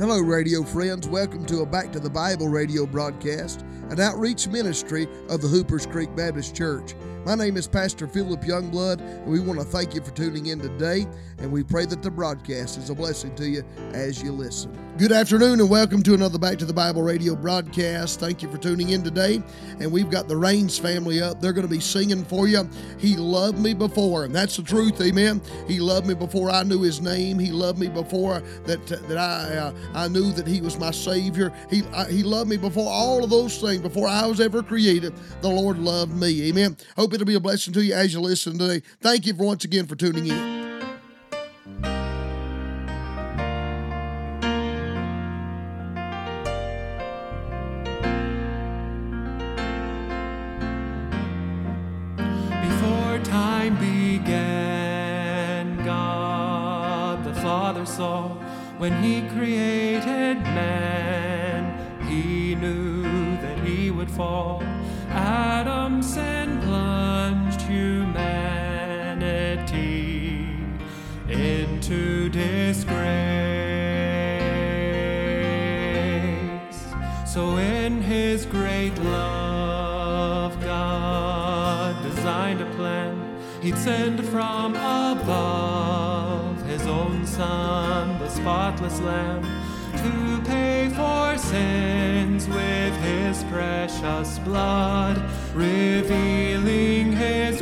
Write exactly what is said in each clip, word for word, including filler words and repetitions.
Hello, radio friends. Welcome to a Back to the Bible radio broadcast, an outreach ministry of the Hoopers Creek Baptist Church. My name is Pastor Philip Youngblood, and we want to thank you for tuning in today, and we pray that the broadcast is a blessing to you as you listen. Good afternoon, and welcome to another Back to the Bible radio broadcast. Thank you for tuning in today, and we've got the Rains family up. They're going to be singing for you, He Loved Me Before, and that's the truth, amen. He loved me before I knew His name. He loved me before that that I uh, I knew that He was my Savior. He I, He loved me before all of those things, before I was ever created. The Lord loved me, amen. Hope it'll be a blessing to you as you listen today. Thank you for once again for tuning in. Before time began, God the Father saw when He created man, He knew that he would fall. Adam's sin plunged humanity into disgrace. So in His great love, God designed a plan. He'd send from above His own Son, the spotless Lamb, to pay for sins with His precious blood, revealing His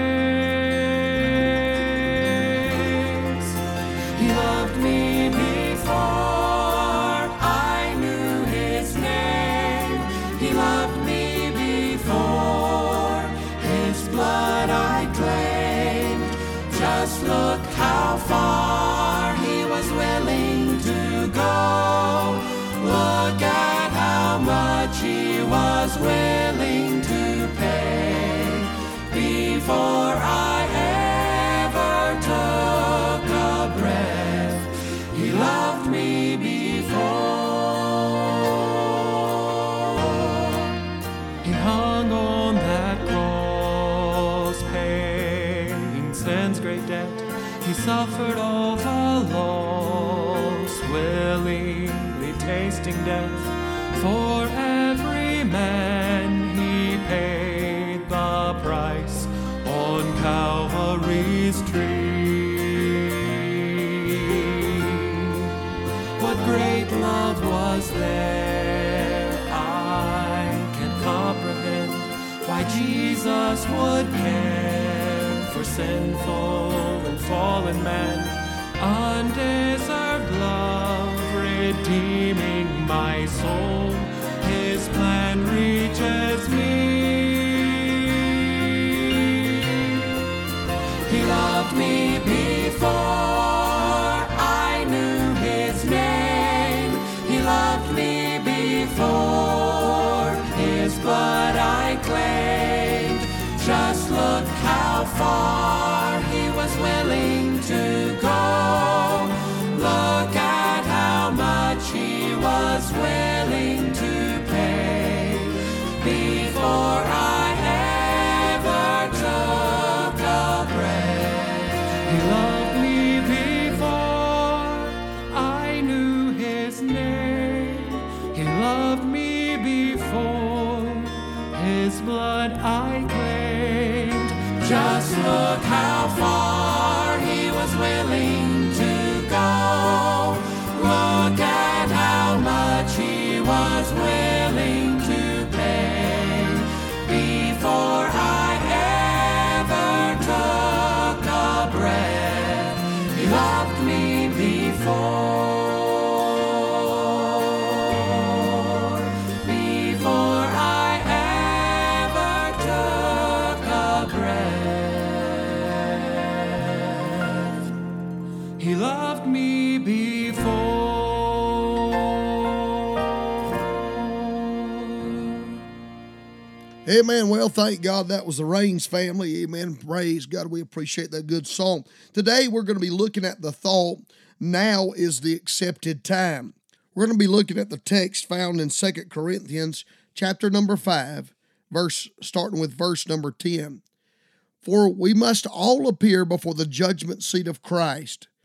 grace. He loved me before I knew His name. He loved me before His blood I claimed. Just look how far He was willing to go. Look at how much He was willing to pay before I ever took a breath. He loved me before. He hung on that cross, paying sin's great debt. He suffered all the loss, willingly tasting death. For every man He paid the price on Calvary's tree. What great love was there, I can't comprehend why Jesus would care for sinful and fallen man. Undeserved love redeeming my soul, His plan reaches me. He loved me before I knew His name. He loved me before His blood I claimed. Just look how far He was willing to go. Look at how much He was willing to pay before I ever took a breath. He loved me before I knew His name. He loved me before His blood I claimed. Just look how far He was willing to go. Look at how much He was willing to pay before I ever took a breath. He loved me before. Before I ever took a breath. He loved me before. Amen. Well, thank God that was the Rains family. Amen. Praise God. We appreciate that good song. Today we're going to be looking at the thought, now is the accepted time. We're going to be looking at the text found in Second Corinthians chapter number five, verse starting with verse number ten. For we must all appear before the judgment seat of Christ,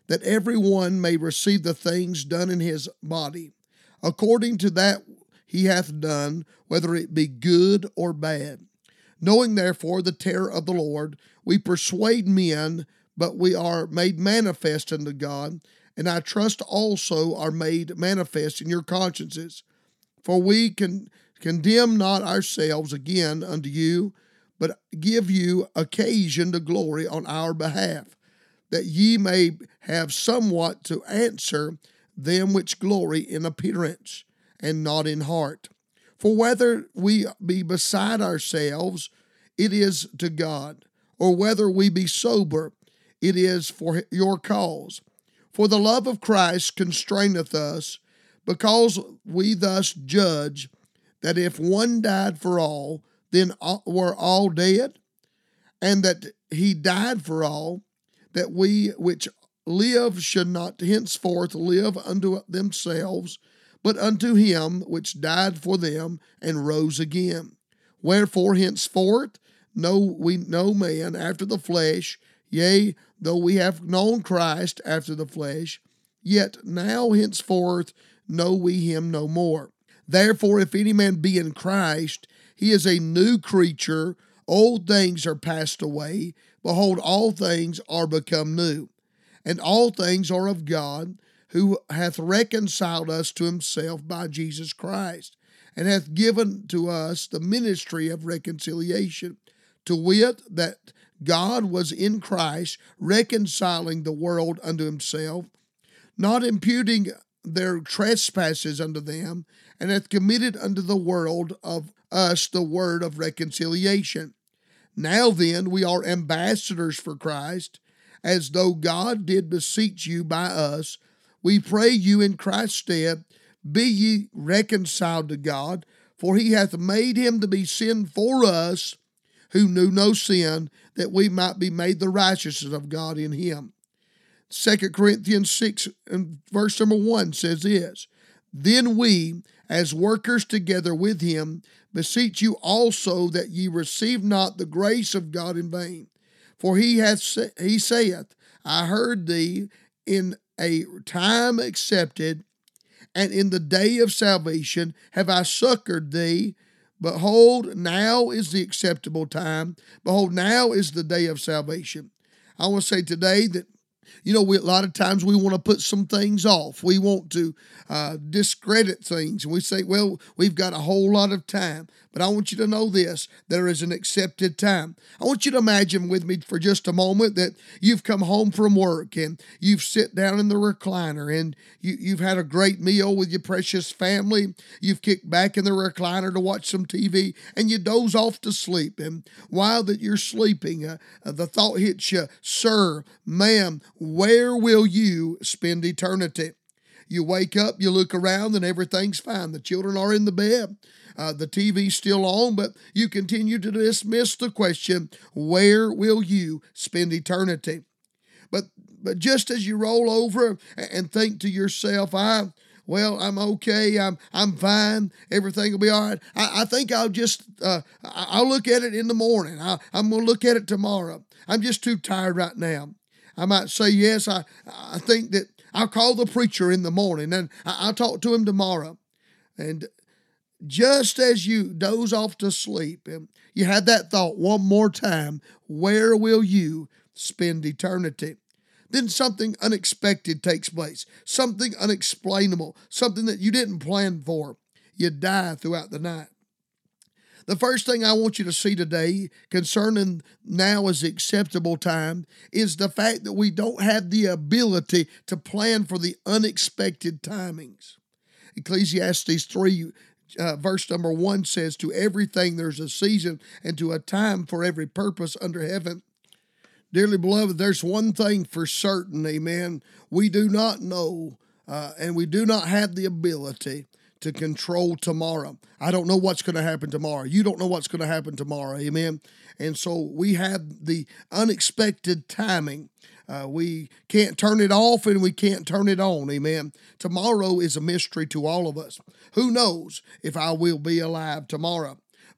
that every one may receive the things done in his body, according to that he hath done, whether it be good or bad. Knowing therefore the terror of the Lord, we persuade men, but we are made manifest unto God, and I trust also are made manifest in your consciences. For we can condemn not ourselves again unto you, but give you occasion to glory on our behalf, that ye may have somewhat to answer them which glory in appearance, and not in heart. For whether we be beside ourselves, it is to God, or whether we be sober, it is for your cause. For the love of Christ constraineth us, because we thus judge that if one died for all, then were all dead, and that he died for all, that we which live should not henceforth live unto themselves, but unto him which died for them and rose again. Wherefore henceforth know we no man after the flesh, yea, though we have known Christ after the flesh, yet now henceforth know we him no more. Therefore, if any man be in Christ, he is a new creature. Old things are passed away. Behold, all things are become new. And all things are of God, who hath reconciled us to himself by Jesus Christ, and hath given to us the ministry of reconciliation, to wit, that God was in Christ reconciling the world unto himself, not imputing their trespasses unto them, and hath committed unto the world of us the word of reconciliation. Now then, we are ambassadors for Christ, as though God did beseech you by us. We pray you in Christ's stead, be ye reconciled to God, for he hath made him to be sin for us, who knew no sin, that we might be made the righteousness of God in him. Second Corinthians six and verse number one says this, Then we, as workers together with him, beseech you also that ye receive not the grace of God in vain. For he hath he saith, I heard thee in a time accepted, and in the day of salvation have I succored thee. Behold, now is the acceptable time. Behold, now is the day of salvation. I want to say today that, you know, we, a lot of times we want to put some things off. We want to uh, discredit things. And we say, well, we've got a whole lot of time. But I want you to know this, there is an accepted time. I want you to imagine with me for just a moment that you've come home from work and you've sit down in the recliner and you, you've had a great meal with your precious family. You've kicked back in the recliner to watch some T V and you doze off to sleep. And while that you're sleeping, uh, uh, the thought hits you, sir, ma'am, where will you spend eternity? You wake up, you look around, and everything's fine. The children are in the bed. Uh, the T V's still on, but you continue to dismiss the question, where will you spend eternity? But but just as you roll over and think to yourself, I, well, I'm okay, I'm I'm fine, everything will be all right. I, I think I'll just, uh, I'll look at it in the morning. I, I'm going to look at it tomorrow. I'm just too tired right now. I might say, yes, I, I think that I'll call the preacher in the morning and I'll talk to him tomorrow. And just as you doze off to sleep, and you had that thought one more time, where will you spend eternity? Then something unexpected takes place, something unexplainable, something that you didn't plan for. You die throughout the night. The first thing I want you to see today concerning now is the acceptable time is the fact that we don't have the ability to plan for the unexpected timings. Ecclesiastes three, uh, verse number one says, to everything there's a season and to a time for every purpose under heaven. Dearly beloved, there's one thing for certain, amen. We do not know uh, and we do not have the ability to control tomorrow. I don't know what's going to happen tomorrow. You don't know what's going to happen tomorrow. Amen. And so we have the unexpected timing. Uh, we can't turn it off and we can't turn it on. Amen. Tomorrow is a mystery to all of us. Who knows if I will be alive tomorrow?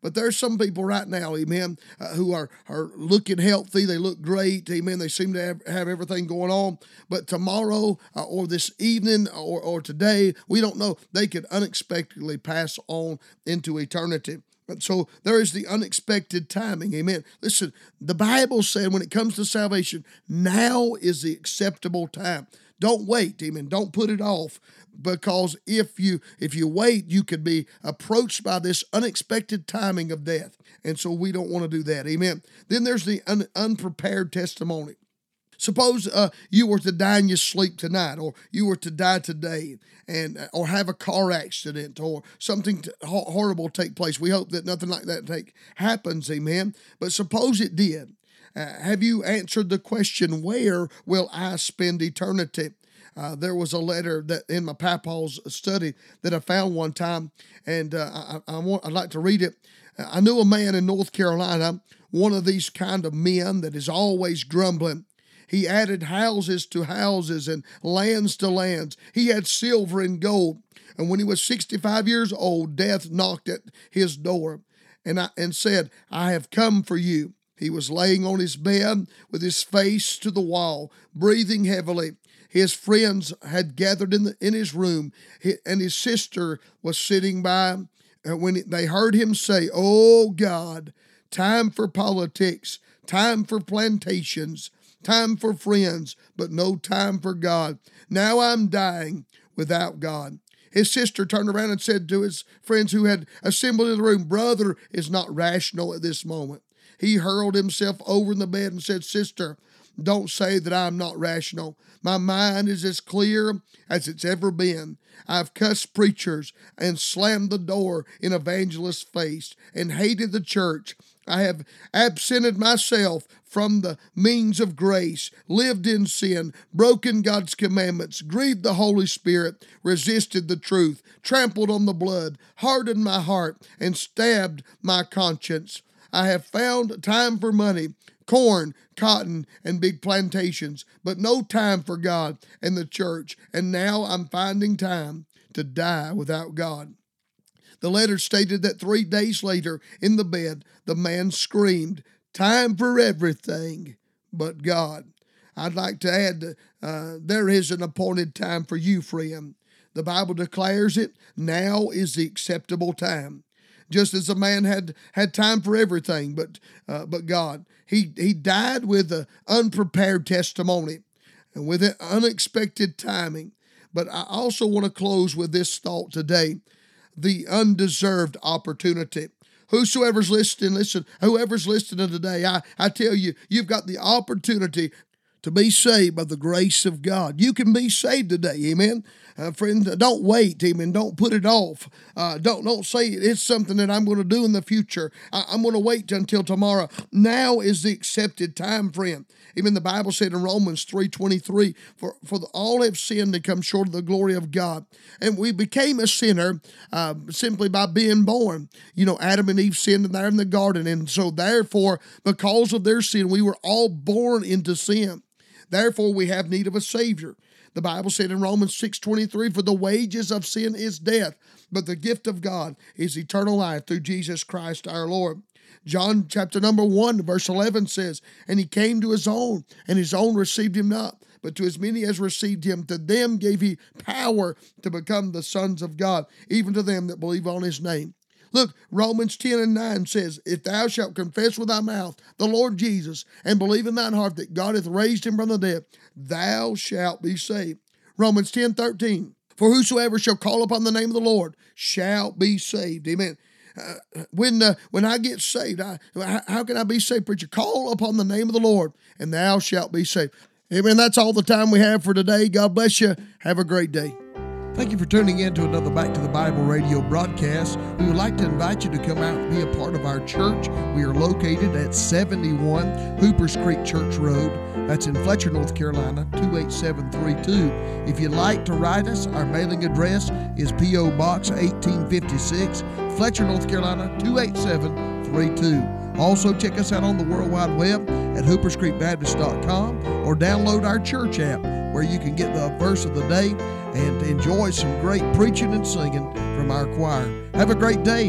But there's some people right now, amen, uh, who are, are looking healthy. They look great, amen. They seem to have, have everything going on. But tomorrow uh, or this evening or, or today, we don't know, they could unexpectedly pass on into eternity. So there is the unexpected timing. Amen. Listen, the Bible said when it comes to salvation, now is the acceptable time. Don't wait. Amen. Don't put it off, because if you if you wait, you could be approached by this unexpected timing of death. And so we don't want to do that. Amen. Then there's the un, unprepared testimony. Suppose uh, you were to die in your sleep tonight, or you were to die today, and or have a car accident, or something to, horrible take place. We hope that nothing like that take happens, amen. But suppose it did. Uh, have you answered the question, where will I spend eternity? Uh, there was a letter that in my papa's study that I found one time, and uh, I, I want, I'd like to read it. I knew a man in North Carolina, one of these kind of men that is always grumbling. He added houses to houses and lands to lands. He had silver and gold. And when he was sixty-five years old, death knocked at his door and, I, and said, I have come for you. He was laying on his bed with his face to the wall, breathing heavily. His friends had gathered in, the, in his room, and his sister was sitting by. And when they heard him say, oh God, time for politics, time for plantations, time for friends, but no time for God. Now I'm dying without God. His sister turned around and said to his friends who had assembled in the room, brother is not rational at this moment. He hurled himself over in the bed and said, sister, don't say that I'm not rational. My mind is as clear as it's ever been. I've cussed preachers and slammed the door in evangelists' face and hated the church. I have absented myself from the means of grace, lived in sin, broken God's commandments, grieved the Holy Spirit, resisted the truth, trampled on the blood, hardened my heart, and stabbed my conscience. I have found time for money, corn, cotton, and big plantations, but no time for God and the church. And now I'm finding time to die without God. The letter stated that three days later, in the bed, the man screamed, time for everything but God. I'd like to add, uh, there is an appointed time for you, friend. The Bible declares it, now is the acceptable time. Just as a man had, had time for everything but uh, but God. He, he died with an unprepared testimony and with an unexpected timing. But I also want to close with this thought today. The undeserved opportunity. Whosoever's listening, listen, whoever's listening today, I, I tell you, you've got the opportunity to be saved by the grace of God. You can be saved today, amen? Uh, friend, don't wait, amen. Don't put it off. Uh, don't, don't say it's something that I'm going to do in the future. I, I'm going to wait until tomorrow. Now is the accepted time, friend. Even the Bible said in Romans three twenty-three, for, for the, all have sinned and come short of the glory of God. And we became a sinner uh, simply by being born. You know, Adam and Eve sinned there in the garden. And so therefore, because of their sin, we were all born into sin. Therefore, we have need of a Savior. The Bible said in Romans six twenty-three, for the wages of sin is death, but the gift of God is eternal life through Jesus Christ our Lord. John chapter number one, verse eleven says, and he came to his own, and his own received him not. But to as many as received him, to them gave he power to become the sons of God, even to them that believe on his name. Look, Romans ten and nine says, if thou shalt confess with thy mouth the Lord Jesus, and believe in thine heart that God hath raised him from the dead, thou shalt be saved. Romans ten thirteen, for whosoever shall call upon the name of the Lord shall be saved. Amen. Uh, when uh, when I get saved, I, how can I be saved, preacher? Call upon the name of the Lord, and thou shalt be saved. Amen. That's all the time we have for today. God bless you. Have a great day. Thank you for tuning in to another Back to the Bible radio broadcast. We would like to invite you to come out and be a part of our church. We are located at seventy-one Hoopers Creek Church Road. That's in Fletcher, North Carolina, two eight seven three two. If you'd like to write us, our mailing address is P O Box eighteen fifty-six, Fletcher, North Carolina, two eight seven three two. Also, check us out on the World Wide Web at hoopers creek baptist dot com or download our church app where you can get the verse of the day and enjoy some great preaching and singing from our choir. Have a great day.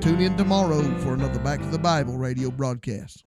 Tune in tomorrow for another Back to the Bible radio broadcast.